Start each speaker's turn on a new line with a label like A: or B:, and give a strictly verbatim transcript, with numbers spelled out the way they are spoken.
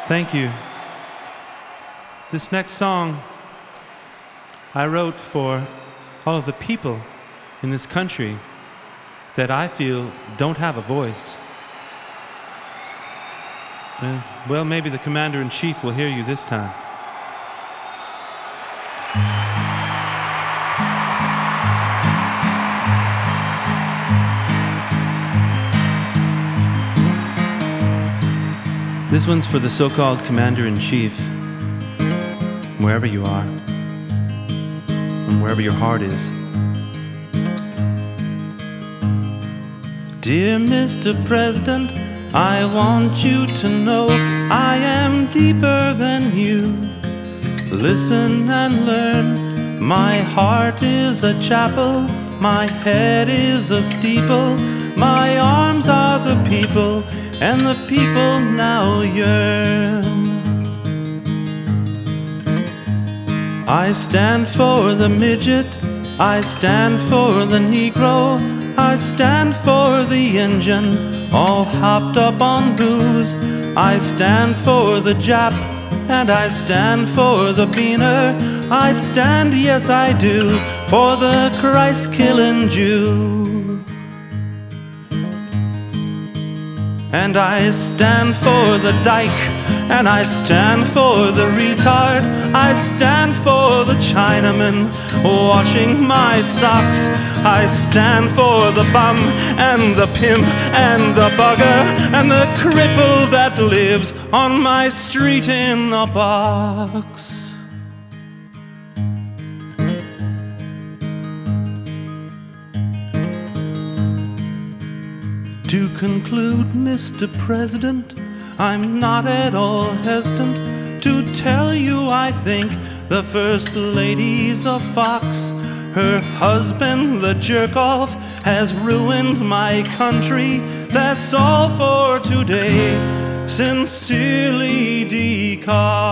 A: Thank you. This next song I wrote for all of the people in this country that I feel don't have a voice. Uh, well, maybe the Commander-in-Chief will hear you this time. This one's for the so-called Commander-in-Chief, wherever you are, and wherever your heart is. Dear Mister President, I want you to know I am deeper than you. Listen and learn. My heart is a chapel, my head is a steeple, my arms are the people, and the people now yearn. I stand for the midget, I stand for the Negro, I stand for the Injun, all hopped up on booze. I stand for the Jap, and I stand for the Beaner. I stand, yes I do, for the Christ-killing Jew. And I stand for the dyke, and I stand for the retard. I stand for the Chinaman washing my socks. I stand for the bum and the pimp and the bugger and the cripple that lives on my street in a box. To conclude, Mister President, I'm not at all hesitant to tell you I think the First Lady's a fox. Her husband, the jerk-off, has ruined my country. That's all for today. Sincerely, D. Cox.